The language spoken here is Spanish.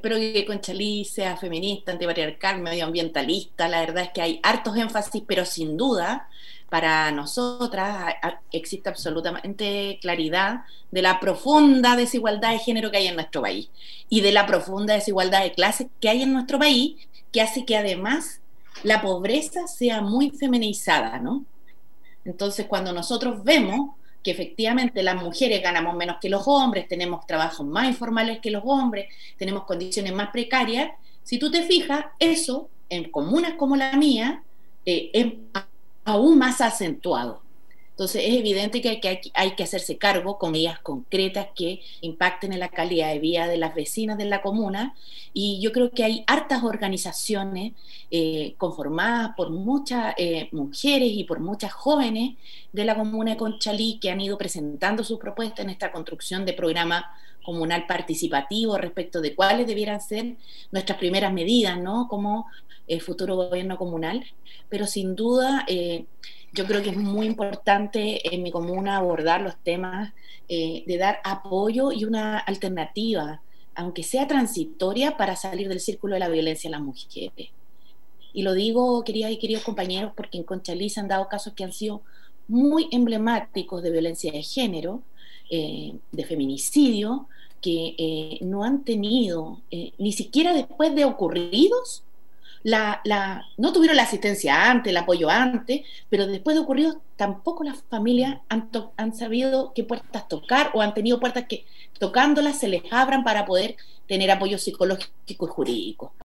espero que Conchalí sea feminista, antipatriarcal, medioambientalista. La verdad es que hay hartos énfasis, pero sin duda para nosotras existe absolutamente claridad de la profunda desigualdad de género que hay en nuestro país y de la profunda desigualdad de clases que hay en nuestro país, que hace que además la pobreza sea muy feminizada, ¿no? Entonces, cuando nosotros vemos que efectivamente las mujeres ganamos menos que los hombres, tenemos trabajos más informales que los hombres, tenemos condiciones más precarias, si tú te fijas, eso en comunas como la mía es aún más acentuado. Entonces es evidente que hay que hacerse cargo con medidas concretas que impacten en la calidad de vida de las vecinas de la comuna, y yo creo que hay hartas organizaciones conformadas por muchas mujeres y por muchas jóvenes de la comuna de Conchalí que han ido presentando sus propuestas en esta construcción de programa comunal participativo respecto de cuáles debieran ser nuestras primeras medidas, ¿no? Como futuro gobierno comunal, pero sin duda yo creo que es muy importante en mi comuna abordar los temas de dar apoyo y una alternativa, aunque sea transitoria, para salir del círculo de la violencia a las mujeres. Y lo digo, queridas y queridos compañeros, porque en Conchalí se han dado casos que han sido muy emblemáticos de violencia de género, de feminicidio, que no han tenido, ni siquiera después de ocurridos, no tuvieron la asistencia antes, el apoyo antes, pero después de ocurrido tampoco las familias han sabido qué puertas tocar o han tenido puertas que tocándolas se les abran para poder tener apoyo psicológico y jurídico.